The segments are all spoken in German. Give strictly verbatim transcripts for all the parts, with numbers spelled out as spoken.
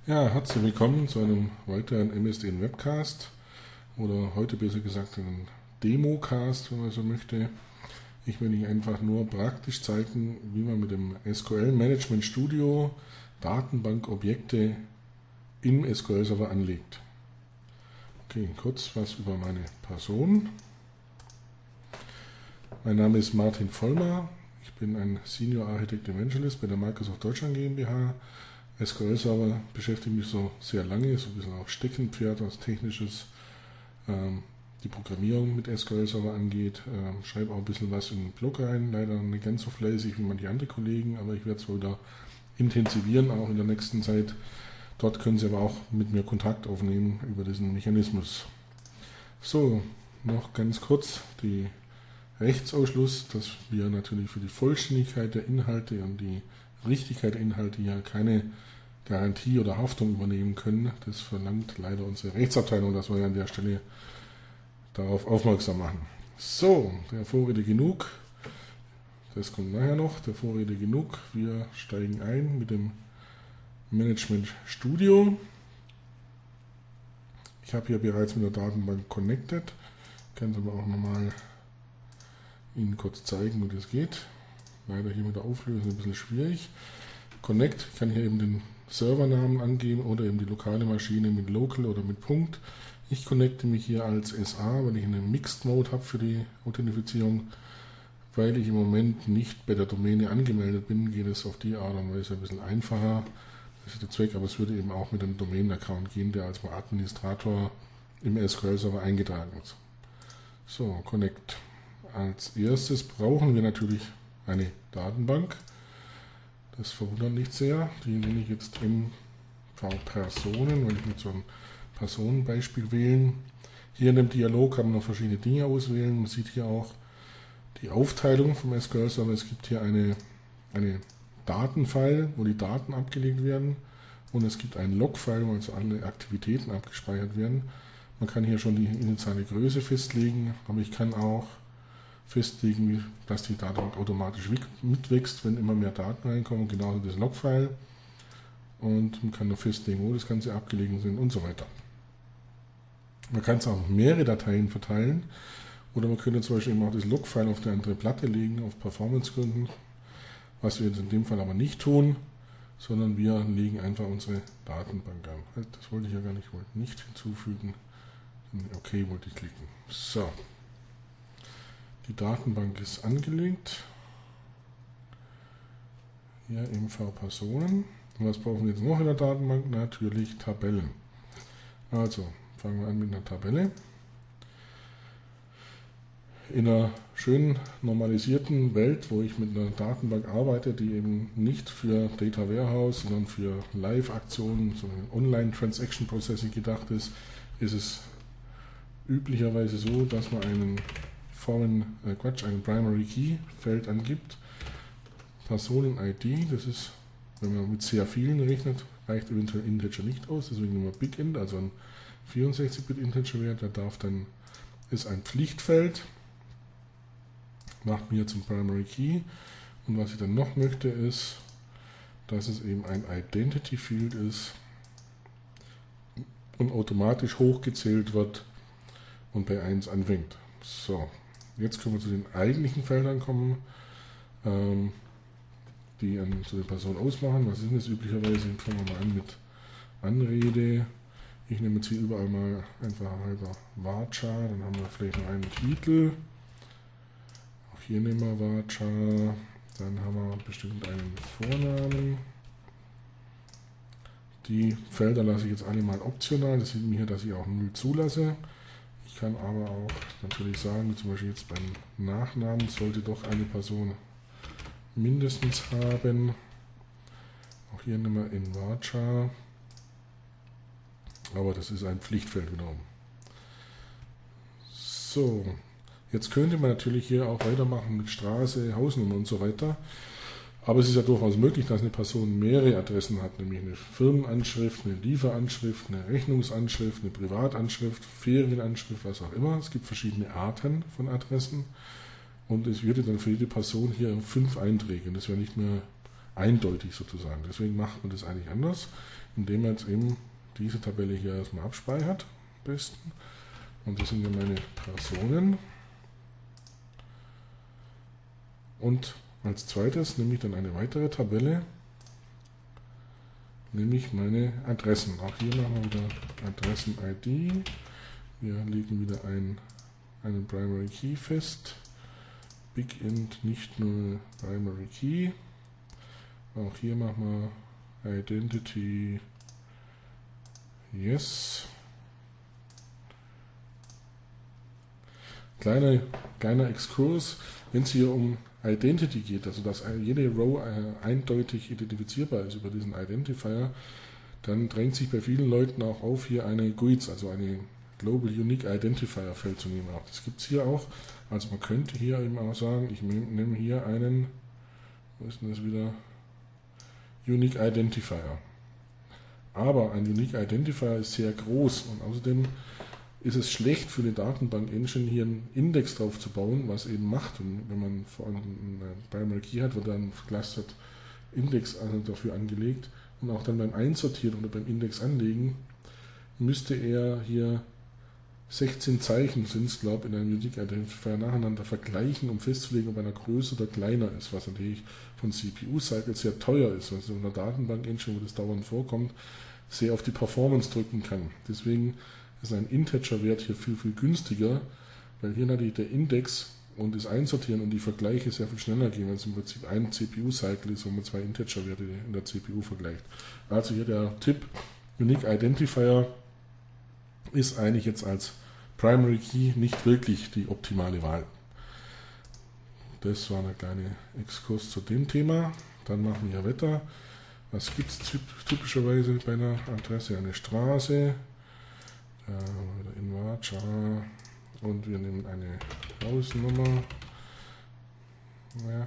Ja, herzlich willkommen zu einem weiteren M S D N Webcast oder heute besser gesagt einen Democast, wenn man so möchte. Ich will Ihnen einfach nur praktisch zeigen, wie man mit dem S Q L Management Studio Datenbankobjekte im S Q L Server anlegt. Okay, kurz was über meine Person. Mein Name ist Martin Vollmer. Ich bin ein Senior Architect Evangelist bei der Microsoft Deutschland GmbH. S Q L Server beschäftigt mich so sehr lange, so ein bisschen auch Steckenpferd, was technisches, ähm, die Programmierung mit S Q L Server angeht. Ähm, schreibe auch ein bisschen was in den Blog rein, leider nicht ganz so fleißig wie manche andere Kollegen, aber ich werde es wohl wieder intensivieren, auch in der nächsten Zeit. Dort können Sie aber auch mit mir Kontakt aufnehmen über diesen Mechanismus. So, noch ganz kurz die Rechtsausschluss, dass wir natürlich für die Vollständigkeit der Inhalte und die Richtigkeit der Inhalte hier keine Garantie oder Haftung übernehmen können. Das verlangt leider unsere Rechtsabteilung, dass wir ja an der Stelle darauf aufmerksam machen. So, der Vorrede genug. Das kommt nachher noch. Der Vorrede genug. Wir steigen ein mit dem Management Studio. Ich habe hier bereits mit der Datenbank connected. Ich kann es aber auch nochmal Ihnen kurz zeigen, wie das geht. Leider hier mit der Auflösung ein bisschen schwierig. Connect, ich kann hier eben den Servernamen angeben oder eben die lokale Maschine mit Local oder mit Punkt. Ich connecte mich hier als S A, weil ich einen Mixed Mode habe für die Authentifizierung. Weil ich im Moment nicht bei der Domäne angemeldet bin, geht es auf die Art und Weise ein bisschen einfacher. Das ist der Zweck, aber es würde eben auch mit einem Domain-Account gehen, der als Administrator im S Q L Server eingetragen ist. So, Connect. Als erstes brauchen wir natürlich eine Datenbank. Das verwundert nicht sehr. Die nenne ich jetzt M V Personen, wenn ich mit so einem Personenbeispiel wählen. Hier in dem Dialog kann man noch verschiedene Dinge auswählen. Man sieht hier auch die Aufteilung vom S Q L Server. Es gibt hier eine, eine Datenfile, wo die Daten abgelegt werden. Und es gibt einen Log-File, wo also alle Aktivitäten abgespeichert werden. Man kann hier schon die initiale Größe festlegen, aber ich kann auch festlegen, dass die Datenbank automatisch mitwächst, wenn immer mehr Daten reinkommen, genauso das Logfile. Und man kann noch festlegen, wo das Ganze abgelegen sind und so weiter. Man kann es auch auf mehrere Dateien verteilen oder man könnte zum Beispiel eben auch das Logfile auf eine andere Platte legen, auf Performancegründen, was wir jetzt in dem Fall aber nicht tun, sondern wir legen einfach unsere Datenbank an. Das wollte ich ja gar nicht, wollte nicht hinzufügen. Okay, wollte ich klicken. So. Die Datenbank ist angelegt. Hier M V Personen. Und was brauchen wir jetzt noch in der Datenbank? Natürlich Tabellen. Also fangen wir an mit einer Tabelle. In einer schönen normalisierten Welt, wo ich mit einer Datenbank arbeite, die eben nicht für Data Warehouse, sondern für Live-Aktionen, sondern Online-Transaction Processing gedacht ist, ist es üblicherweise so, dass man einen Foreign, äh Quatsch, ein Primary Key Feld angibt. Personen-I D, das ist, wenn man mit sehr vielen rechnet, reicht eventuell Integer nicht aus, deswegen nehmen wir Big Int, also ein vierundsechzig Bit Integer Wert, der darf dann, ist ein Pflichtfeld, macht mir zum Primary Key, und was ich dann noch möchte ist, dass es eben ein Identity Field ist und automatisch hochgezählt wird und bei eins anfängt. So. Jetzt können wir zu den eigentlichen Feldern kommen, ähm, die an, zu den Personen ausmachen. Was ist das üblicherweise? Fangen wir mal an mit Anrede. Ich nehme jetzt hier überall mal einfach halber Varchar, dann haben wir vielleicht noch einen Titel. Auch hier nehmen wir Varchar, dann haben wir bestimmt einen Vornamen. Die Felder lasse ich jetzt alle mal optional, das sieht mir hier, dass ich auch null zulasse. Ich kann aber auch natürlich sagen, zum Beispiel jetzt beim Nachnamen sollte doch eine Person mindestens haben. Auch hier nehmen wir in Varchar. Aber das ist ein Pflichtfeld wiederum. So, jetzt könnte man natürlich hier auch weitermachen mit Straße, Hausnummer und so weiter. Aber es ist ja durchaus möglich, dass eine Person mehrere Adressen hat, nämlich eine Firmenanschrift, eine Lieferanschrift, eine Rechnungsanschrift, eine Privatanschrift, Ferienanschrift, was auch immer. Es gibt verschiedene Arten von Adressen und es würde dann für jede Person hier fünf Einträge. Das wäre nicht mehr eindeutig sozusagen. Deswegen macht man das eigentlich anders, indem man jetzt eben diese Tabelle hier erstmal abspeichert, am besten. Und das sind ja meine Personen. Und als zweites nehme ich dann eine weitere Tabelle, nämlich meine Adressen. Auch hier machen wir wieder Adressen-I D. Wir legen wieder ein, einen Primary Key fest. BigInt nicht nur Primary Key. Auch hier machen wir Identity Yes. Kleiner, kleiner Exkurs, wenn es hier um Identity geht, also dass jede Row eindeutig identifizierbar ist über diesen Identifier, dann drängt sich bei vielen Leuten auch auf, hier eine G U I D, also eine Global Unique Identifier Feld zu nehmen. Auch das gibt es hier auch. Also man könnte hier eben auch sagen, ich nehme hier einen, wo ist denn das wieder? Unique Identifier. Aber ein Unique Identifier ist sehr groß und außerdem ist es schlecht für die Datenbank-Engine hier einen Index drauf zu bauen, was eben macht. Und wenn man vor allem einen Primary Key hat, wird dann Clustered Index also dafür angelegt und auch dann beim Einsortieren oder beim Index anlegen, müsste er hier sechzehn Zeichen sind es, glaube ich, in einem Unique Identifier nacheinander vergleichen, um festzulegen, ob einer größer oder kleiner ist, was natürlich von C P U-Cycles sehr teuer ist, weil es in einer Datenbank-Engine, wo das dauernd vorkommt, sehr auf die Performance drücken kann. Deswegen ist ein Integer-Wert hier viel, viel günstiger, weil hier natürlich der Index und das Einsortieren und die Vergleiche sehr viel schneller gehen, weil es im Prinzip ein C P U-Cycle ist, wo man zwei Integer-Werte in der C P U vergleicht. Also hier der Tipp, Unique Identifier ist eigentlich jetzt als Primary Key nicht wirklich die optimale Wahl. Das war eine kleine Exkurs zu dem Thema. Dann machen wir weiter. Was gibt es typischerweise bei einer Adresse? Eine Straße, äh, in Varchar und wir nehmen eine Hausnummer. Ja.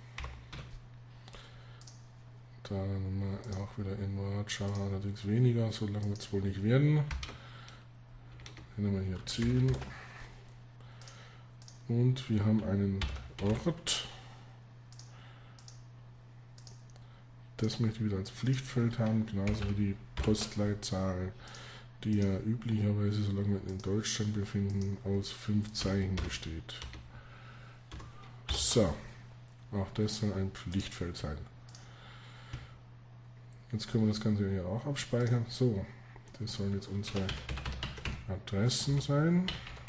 Dann auch wieder in Varchar, allerdings weniger, so lange wird es wohl nicht werden. Nehmen wir hier zehn und wir haben einen Ort. Das möchte ich wieder als Pflichtfeld haben, genauso wie die Postleitzahl, die ja üblicherweise, solange wir in Deutschland befinden, aus fünf Zeichen besteht. So, auch das soll ein Pflichtfeld sein. Jetzt können wir das Ganze hier auch abspeichern. So, das sollen jetzt unsere Adressen sein.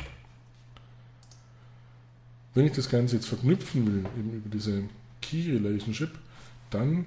Wenn ich das Ganze jetzt verknüpfen will, eben über diese Key Relationship, dann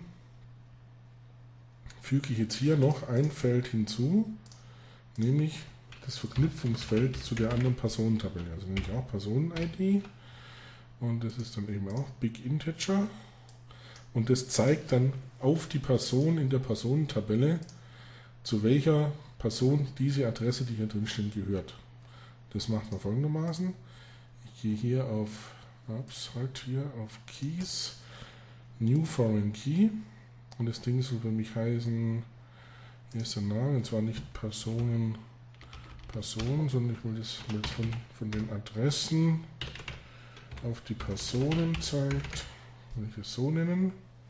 füge ich jetzt hier noch ein Feld hinzu, nämlich das Verknüpfungsfeld zu der anderen Personentabelle. Also nehme ich auch Personen-I D und das ist dann eben auch Big Integer und das zeigt dann auf die Person in der Personentabelle, zu welcher Person diese Adresse, die hier drin steht, gehört. Das macht man folgendermaßen. Ich gehe hier auf, ups, halt hier auf Keys, New Foreign Key und das Ding soll für mich heißen, hier ist der Name, und zwar nicht Personen, Personen, sondern ich will das jetzt von, von den Adressen auf die Personen zeigt. Will ich es so nennen.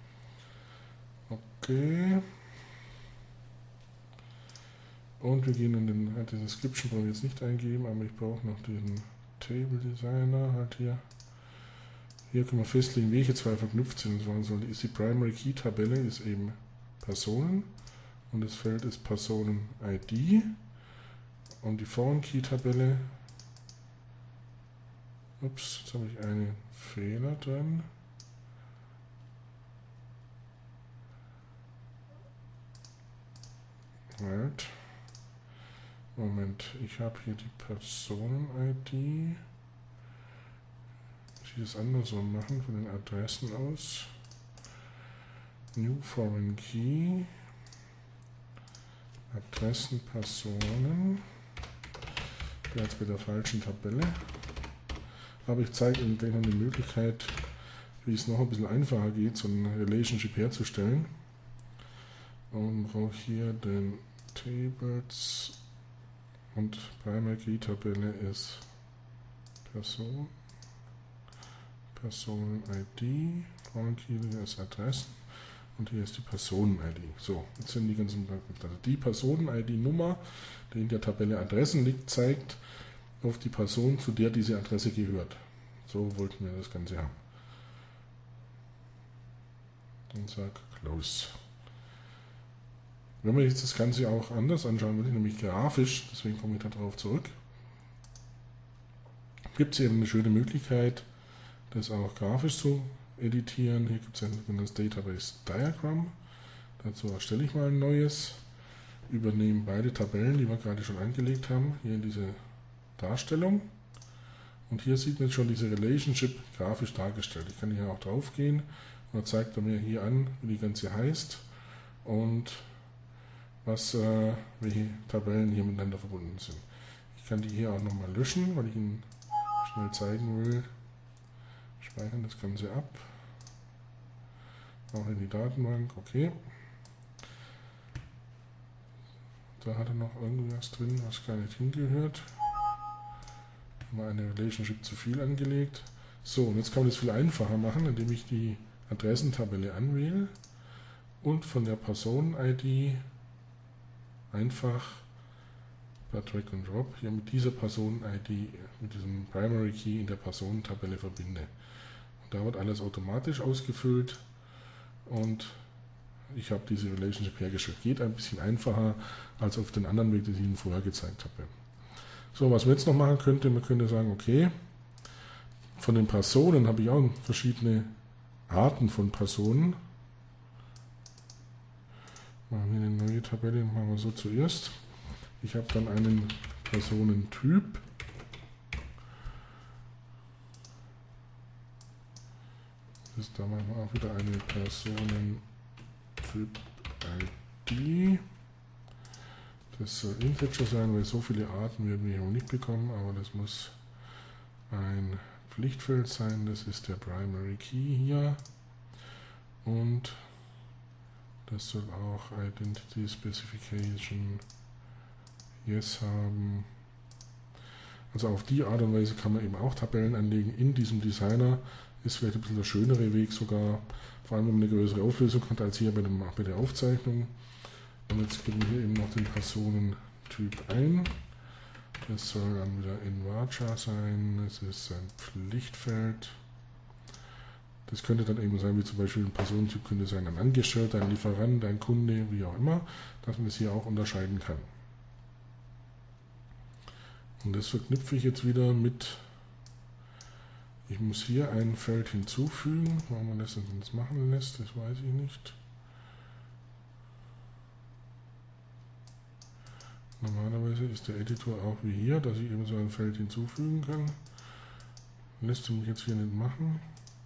Okay. Und wir gehen in den, halt den Description brauche ich jetzt nicht eingeben, aber ich brauche noch den Table Designer halt hier. Hier können wir festlegen, welche zwei verknüpft sind. Und zwar soll, ist die Primary Key Tabelle ist eben Personen und das Feld ist Personen-I D und die Foreign Key Tabelle, ups, jetzt habe ich einen Fehler drin. Halt. Moment, ich habe hier die Personen-I D. Muss ich das andersrum machen, von den Adressen aus. New Foreign Key. Adressen, Personen. Ich bin jetzt bei der falschen Tabelle. Aber ich zeige Ihnen gleich noch eine Möglichkeit, wie es noch ein bisschen einfacher geht, so ein Relationship herzustellen. Und brauche hier den Tables. Und Primary Key Tabelle ist Person, Personen-I D, Foreign Key ist Adressen. und hier ist die Personen-I D. So, jetzt sind die ganzen, also die Personen-I D-Nummer, die in der Tabelle Adressen liegt, zeigt auf die Person, zu der diese Adresse gehört. So wollten wir das Ganze haben. Und sage Close. Wenn wir jetzt das Ganze auch anders anschauen will, nämlich grafisch, deswegen komme ich da drauf zurück, gibt es eben eine schöne Möglichkeit, das auch grafisch zu editieren. Hier gibt es ein sogenanntes Database Diagram. Dazu erstelle ich mal ein neues, übernehme beide Tabellen, die wir gerade schon angelegt haben, hier in diese Darstellung. Und hier sieht man schon diese Relationship grafisch dargestellt. Ich kann hier auch drauf gehen und dann zeigt er mir hier an, wie die ganze heißt und was, äh, welche Tabellen hier miteinander verbunden sind. Ich kann die hier auch nochmal löschen, weil ich Ihnen schnell zeigen will. Speichern das Ganze ab. Auch in die Datenbank, okay. Da hat er noch irgendwas drin, was gar nicht hingehört. Mal eine Relationship zu viel angelegt. So, und jetzt kann man das viel einfacher machen, indem ich die Adressentabelle anwähle und von der Personen-I D einfach per Drag and Drop hier mit dieser Personen-I D, mit diesem Primary Key in der Personentabelle verbinde. Und da wird alles automatisch ausgefüllt und ich habe diese Relationship hergestellt. Geht ein bisschen einfacher als auf den anderen Weg, den ich Ihnen vorher gezeigt habe. So, was man jetzt noch machen könnte, man könnte sagen, okay, von den Personen habe ich auch verschiedene Arten von Personen. Machen wir eine neue Tabelle, machen wir so zuerst. Ich habe dann einen Personentyp. Das ist da machen wir auch wieder eine Personentyp-I D. Das soll Integer sein, weil so viele Arten werden wir hier nicht bekommen, aber das muss ein Pflichtfeld sein. Das ist der Primary Key hier. Und das soll auch Identity Specification Yes haben. Also auf die Art und Weise kann man eben auch Tabellen anlegen in diesem Designer. Ist vielleicht ein bisschen der schönere Weg sogar, vor allem wenn man eine größere Auflösung hat als hier bei, dem, bei der Aufzeichnung. Und jetzt geben wir hier eben noch den Personentyp ein. Das soll dann wieder in Varchar sein. Das ist ein Pflichtfeld. Das könnte dann eben sein, wie zum Beispiel ein Personentyp könnte sein ein Angestellter, ein Lieferant, ein Kunde, wie auch immer, dass man das hier auch unterscheiden kann. Und das verknüpfe ich jetzt wieder mit, ich muss hier ein Feld hinzufügen. Warum man das jetzt machen lässt, das weiß ich nicht. Normalerweise ist der Editor auch wie hier, dass ich eben so ein Feld hinzufügen kann. Lässt er mich jetzt hier nicht machen.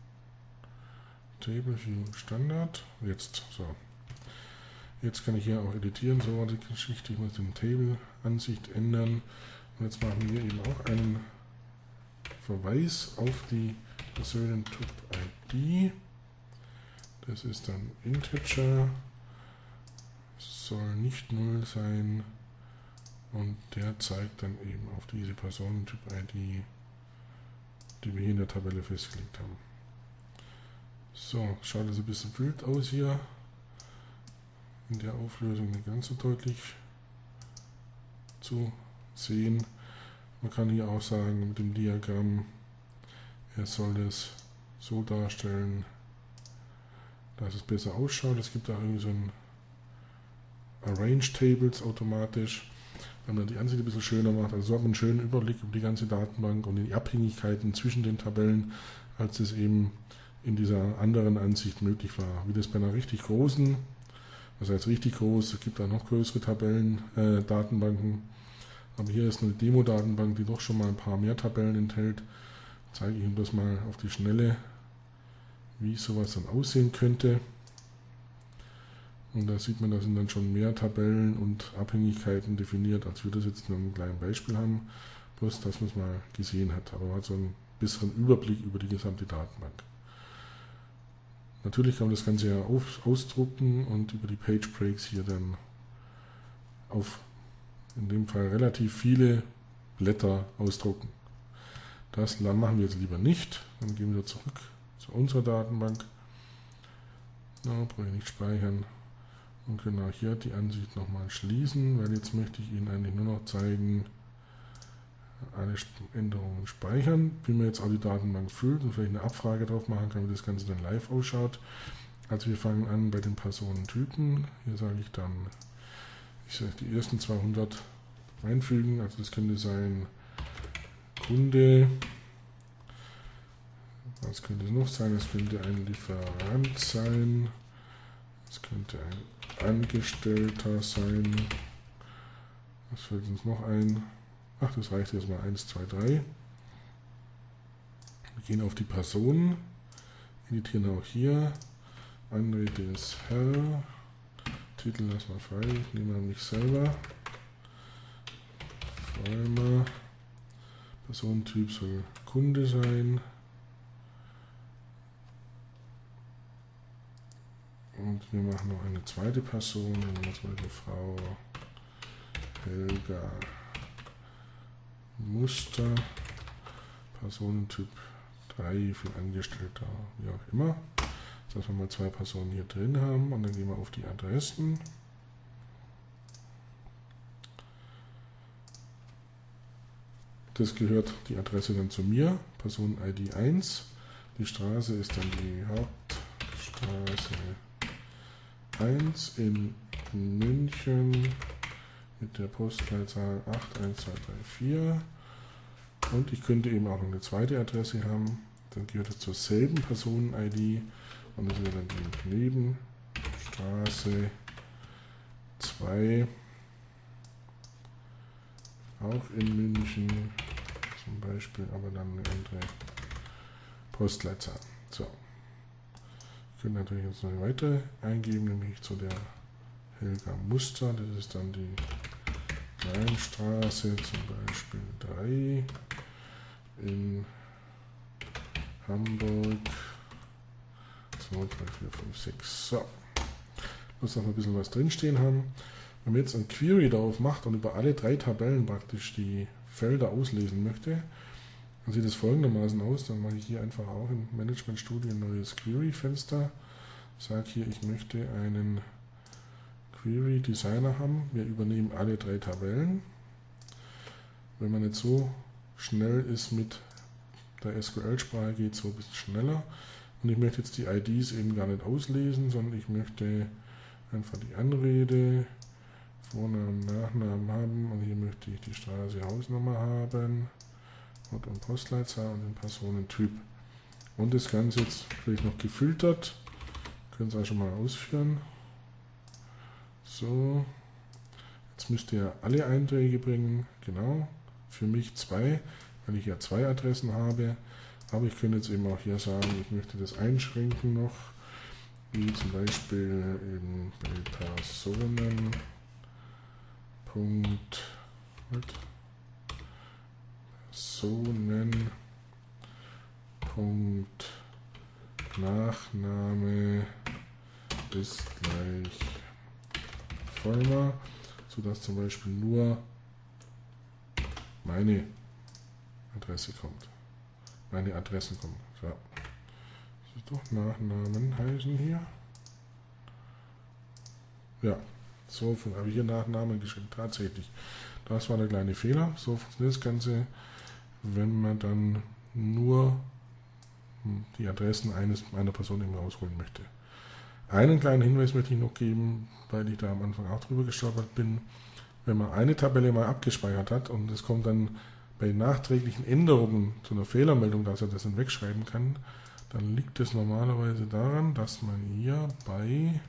Table View Standard. Jetzt, so. Jetzt kann ich hier auch editieren. So war die Geschichte. Ich muss den Table Ansicht ändern. Und jetzt machen wir eben auch einen Verweis auf die Personentyp-I D. Das ist dann Integer. Soll nicht null sein. Und der zeigt dann eben auf diese Personentyp-I D, die wir hier in der Tabelle festgelegt haben. So, schaut also ein bisschen wild aus hier. In der Auflösung nicht ganz so deutlich zu sehen. Man kann hier auch sagen mit dem Diagramm, er soll es so darstellen, dass es besser ausschaut. Es gibt da irgendwie so ein Arrange Tables automatisch, wenn man die Ansicht ein bisschen schöner macht. Also so hat man einen schönen Überblick über die ganze Datenbank und die Abhängigkeiten zwischen den Tabellen, als es eben in dieser anderen Ansicht möglich war. Wie das bei einer richtig großen, das heißt richtig groß, es gibt da noch größere Tabellen, äh, Datenbanken, aber hier ist eine Demo-Datenbank, die doch schon mal ein paar mehr Tabellen enthält. Zeige ich Ihnen das mal auf die Schnelle, wie sowas dann aussehen könnte. Und da sieht man, da sind dann schon mehr Tabellen und Abhängigkeiten definiert, als wir das jetzt in einem kleinen Beispiel haben. Bloß, dass man es mal gesehen hat. Aber man hat so einen besseren Überblick über die gesamte Datenbank. Natürlich kann man das Ganze ja auf, ausdrucken und über die Page Breaks hier dann auf, in dem Fall relativ viele Blätter ausdrucken. Das machen wir jetzt lieber nicht. Dann gehen wir zurück zu unserer Datenbank. No, brauche ich nicht speichern. Und können auch hier die Ansicht nochmal schließen, weil jetzt möchte ich Ihnen eigentlich nur noch zeigen, alle Änderungen speichern, wie man jetzt auch die Datenbank füllt und vielleicht eine Abfrage drauf machen kann, wie das Ganze dann live ausschaut. Also wir fangen an bei den Personentypen. Hier sage ich dann, ich sage die ersten zweihundert einfügen, also das könnte sein Kunde, was könnte es noch sein, es könnte ein Lieferant sein, es könnte ein Angestellter sein, was fällt uns noch ein? Ach, das reicht erstmal eins, zwei, drei. Wir gehen auf die Personen, editieren auch hier. Anrede ist Herr. Titel lassen wir frei. Ich nehme an mich selber. Vollmer. Personentyp soll Kunde sein. Und wir machen noch eine zweite Person. Nehmen wir zum Beispiel Frau Helga Muster, Personentyp drei für Angestellter, wie auch immer. Dass wir mal zwei Personen hier drin haben und dann gehen wir auf die Adressen. Das gehört die Adresse dann zu mir, Personen-I D eins. Die Straße ist dann die Hauptstraße eins in München mit der Postleitzahl acht eins zwei drei vier. Und ich könnte eben auch noch eine zweite Adresse haben. Dann gehört es zur selben Personen-I D und das wäre dann die Nebenstraße zwei, auch in München zum Beispiel, aber dann eine andere Postleitzahl. So. Ich könnte natürlich jetzt noch eine weitere eingeben, nämlich zu der Helga Muster. Das ist dann die Kleinstraße, zum Beispiel drei in Hamburg zwei, drei, vier, fünf, sechs. So. Muss noch ein bisschen was drinstehen haben. Wenn man jetzt ein Query darauf macht und über alle drei Tabellen praktisch die Felder auslesen möchte, dann sieht es folgendermaßen aus. Dann mache ich hier einfach auch im Management Studio ein neues Query-Fenster. Sage hier, ich möchte einen Query Designer haben. Wir übernehmen alle drei Tabellen. Wenn man nicht so schnell ist mit der S Q L-Sprache, geht es so ein bisschen schneller. Und ich möchte jetzt die I Ds eben gar nicht auslesen, sondern ich möchte einfach die Anrede, Vornamen, Nachnamen haben und hier möchte ich die Straße, Hausnummer haben und eine Postleitzahl und den Personentyp. Und das Ganze jetzt vielleicht noch gefiltert. Können Sie auch schon mal ausführen. So, jetzt müsste er alle Einträge bringen, genau, für mich zwei, weil ich ja zwei Adressen habe, aber ich könnte jetzt eben auch hier sagen, ich möchte das einschränken noch, wie zum Beispiel eben bei Personen, Punkt, Personen, Punkt, Nachname ist gleich Vollmer, sodass zum Beispiel nur meine Adresse kommt. Meine Adressen kommen. So. Das ist doch Nachnamen heißen hier. Ja, so habe ich hier Nachnamen geschrieben. Tatsächlich. Das war der kleine Fehler. So funktioniert das Ganze, wenn man dann nur die Adressen eines, einer Person immer rausholen möchte. Einen kleinen Hinweis möchte ich noch geben, weil ich da am Anfang auch drüber gestolpert bin. Wenn man eine Tabelle mal abgespeichert hat und es kommt dann bei nachträglichen Änderungen zu einer Fehlermeldung, dass er das dann wegschreiben kann, dann liegt es normalerweise daran, dass man hier bei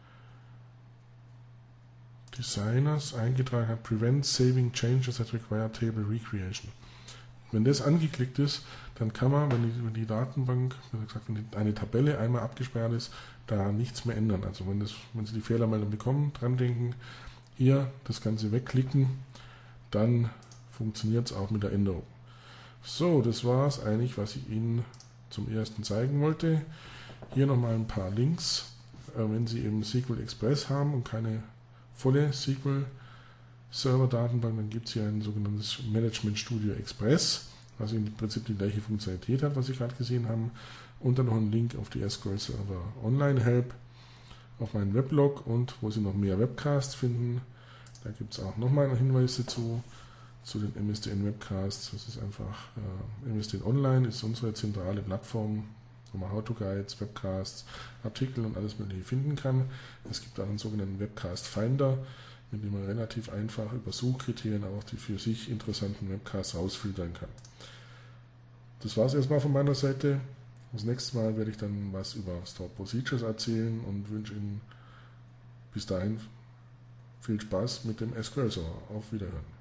Designers eingetragen hat, Prevent Saving Changes that require Table Recreation. Wenn das angeklickt ist, dann kann man, wenn die, wenn die Datenbank, wie gesagt, wenn die, eine Tabelle einmal abgesperrt ist, da nichts mehr ändern. Also wenn, das, wenn Sie die Fehlermeldung bekommen, dran denken, hier das Ganze wegklicken, dann funktioniert es auch mit der Änderung. So, das war es eigentlich, was ich Ihnen zum ersten zeigen wollte. Hier nochmal ein paar Links. Äh, wenn Sie eben S Q L Express haben und keine volle S Q L Server-Datenbank, dann gibt es hier ein sogenanntes Management Studio Express, was im Prinzip die gleiche Funktionalität hat, was Sie gerade gesehen haben. Und dann noch ein Link auf die S Q L Server Online Help. auf meinen Weblog und wo Sie noch mehr Webcasts finden. Da gibt es auch nochmal Hinweise zu, zu den M S D N Webcasts. Das ist einfach, äh, M S D N Online ist unsere zentrale Plattform, wo man How-to-Guides, Webcasts, Artikel und alles Mögliche finden kann. Es gibt auch einen sogenannten Webcast Finder, mit dem man relativ einfach über Suchkriterien auch die für sich interessanten Webcasts rausfiltern kann. Das war es erstmal von meiner Seite. Das nächste Mal werde ich dann was über Stored Procedures erzählen und wünsche Ihnen bis dahin viel Spaß mit dem S Q L Server. Auf Wiederhören.